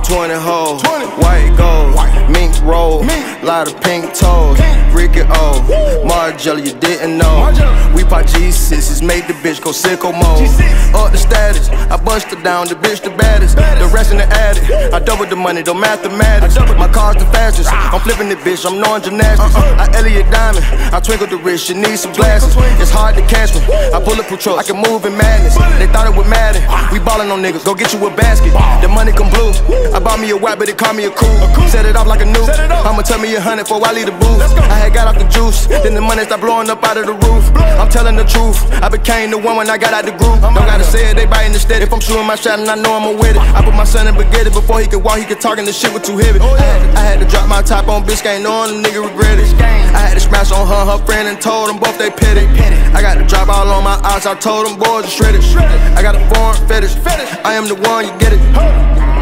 20 hoes, white gold, mink roll, lot of pink toes, Ricky O, Margiela, you didn't know. We pop G6s, made the bitch go sicko mode. Up the status, I bust her down, the bitch the baddest. The rest in the attic, I doubled the money, don't mathematics. My car's the fastest, I'm flipping the bitch, I'm knowing gymnastics. I Elliot Diamond, I twinkle the wrist, you need some glasses. It's hard to catch me, I bulletproof truck, I can move in madness. They thought it was Madden, we ballin' on niggas, go get you a basket. The money come blue, I bought me a white, but they call me a cool. Set it off like a nuke, I'ma tell me 100 before I leave the booth. I had got off the juice, then the money start blowing up out of the roof. I'm telling the truth, I became the one when I got out the group. Don't gotta say it, they biting the steady. If I'm shooting my shot and I know I'm with it, I put my son in spaghetti before he could walk, he could talk and the shit was too heavy. I had to drop my top on Biscayne, knowing the nigga regret it. I had to smash on her friend and told them both they petty. I got to drop all on my eyes, I told them boys to shred it. I got a foreign fetish, I am the one, you get it.